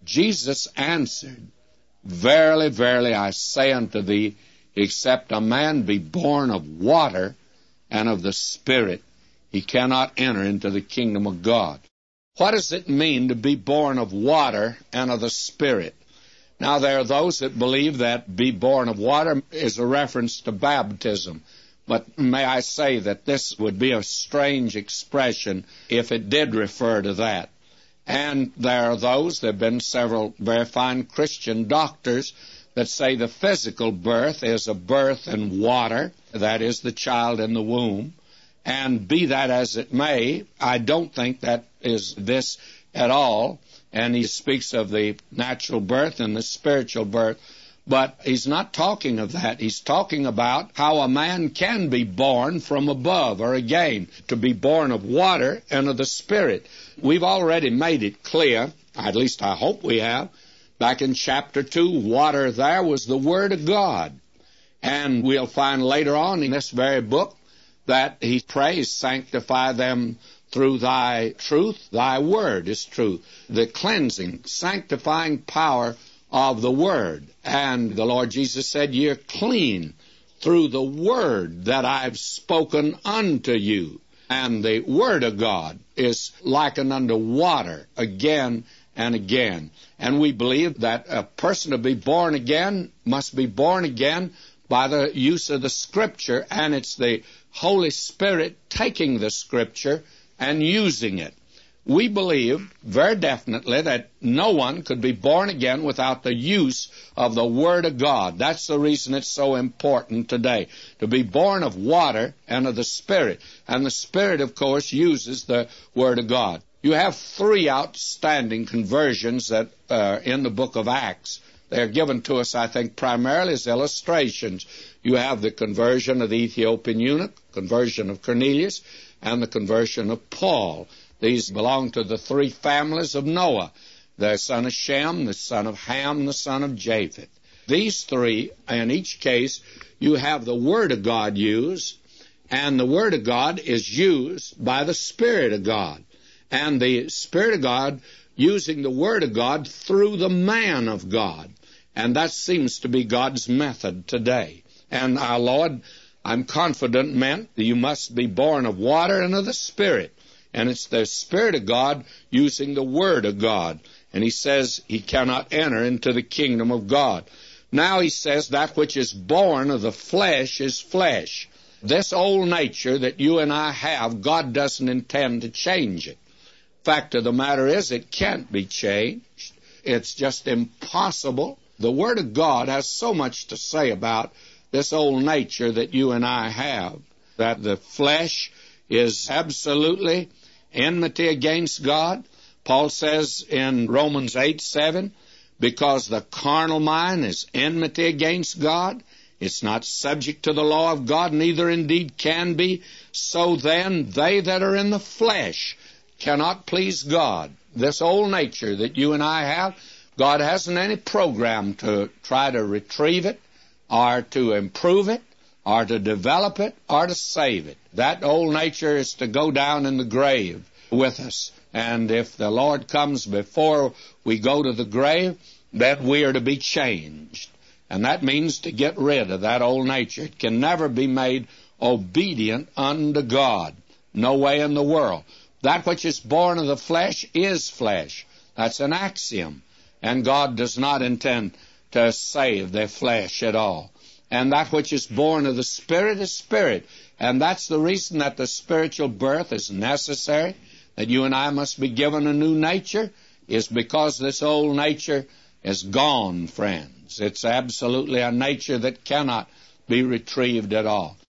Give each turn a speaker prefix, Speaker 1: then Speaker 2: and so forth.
Speaker 1: Jesus answered, Verily, verily, I say unto thee, except a man be born of water and of the Spirit, he cannot enter into the kingdom of God. What does it mean to be born of water and of the Spirit? Now, there are those that believe that be born of water is a reference to baptism. But may I say that this would be a strange expression if it did refer to that. And there are those, there have been several very fine Christian doctors that say the physical birth is a birth in water, that is, the child in the womb. And be that as it may, I don't think that is this at all. And he speaks of the natural birth and the spiritual birth. But he's not talking of that. He's talking about how a man can be born from above, or again, to be born of water and of the Spirit. We've already made it clear, at least I hope we have, back in chapter 2, water there was the Word of God. And we'll find later on in this very book that he prays, sanctify them through thy truth. Thy word is truth. The cleansing, sanctifying power of the Word. And the Lord Jesus said, You're clean through the Word that I've spoken unto you. And the Word of God is likened unto water again and again. And we believe that a person to be born again must be born again by the use of the Scripture, and it's the Holy Spirit taking the Scripture and using it. We believe very definitely that no one could be born again without the use of the Word of God. That's the reason it's so important today, to be born of water and of the Spirit. And the Spirit, of course, uses the Word of God. You have three outstanding conversions that are in the book of Acts. They're given to us, I think, primarily as illustrations. You have the conversion of the Ethiopian eunuch, conversion of Cornelius, and the conversion of Paul. These belong to the three families of Noah, the son of Shem, the son of Ham, the son of Japheth. These three, in each case, you have the Word of God used, and the Word of God is used by the Spirit of God. And the Spirit of God using the Word of God through the man of God. And that seems to be God's method today. And our Lord, I'm confident, meant that you must be born of water and of the Spirit. And it's the Spirit of God using the Word of God. And he says he cannot enter into the kingdom of God. Now he says that which is born of the flesh is flesh. This old nature that you and I have, God doesn't intend to change it. Fact of the matter is, it can't be changed. It's just impossible. The Word of God has so much to say about this old nature that you and I have, that the flesh is absolutely enmity against God. Paul says in Romans 8:7, because the carnal mind is enmity against God, it's not subject to the law of God, neither indeed can be. So then they that are in the flesh cannot please God. This old nature that you and I have, God hasn't any program to try to retrieve it, or to improve it, or to develop it, or to save it. That old nature is to go down in the grave with us. And if the Lord comes before we go to the grave, then we are to be changed. And that means to get rid of that old nature. It can never be made obedient unto God. No way in the world. That which is born of the flesh is flesh. That's an axiom. And God does not intend to save the flesh at all. And that which is born of the Spirit is spirit. And that's the reason that the spiritual birth is necessary, that you and I must be given a new nature, is because this old nature is gone, friends. It's absolutely a nature that cannot be retrieved at all.